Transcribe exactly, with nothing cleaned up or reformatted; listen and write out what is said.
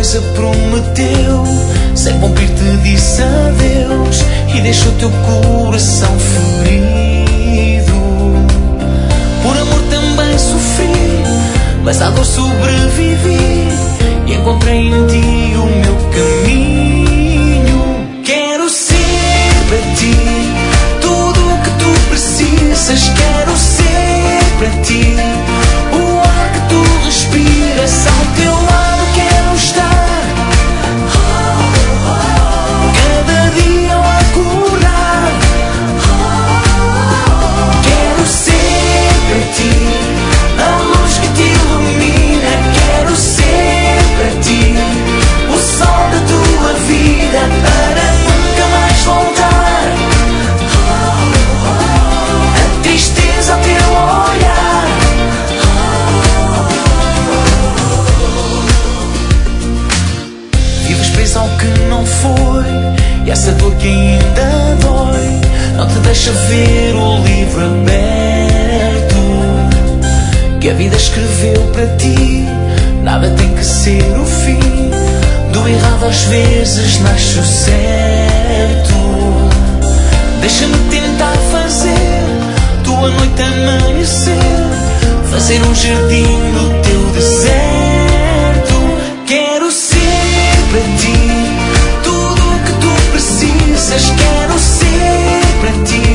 coisa prometeu, sem cumprir te disse adeus e deixou teu coração ferido. Por amor também sofri, mas à dor sobrevivi e encontrei em ti o meu caminho. Quero ser para ti tudo o que tu precisas. Quero ser para ti o ar que tu respiras. Ao teu lado quero estar cada dia ao acordar. Quero ser para ti a luz que te ilumina. Quero ser para ti o sol da tua vida, para nunca mais voltar a tristeza ao teu olhar. Vives preso ao que não foi, e essa dor que ainda dói não te deixa ver o livro aberto que a vida escreveu para ti. Nada tem que ser o fim, do errado às vezes nasce o certo. Deixa-me tentar fazer tua noite amanhecer, fazer um jardim no teu deserto. Quero ser para ti tudo o que tu precisas. Quero ser para ti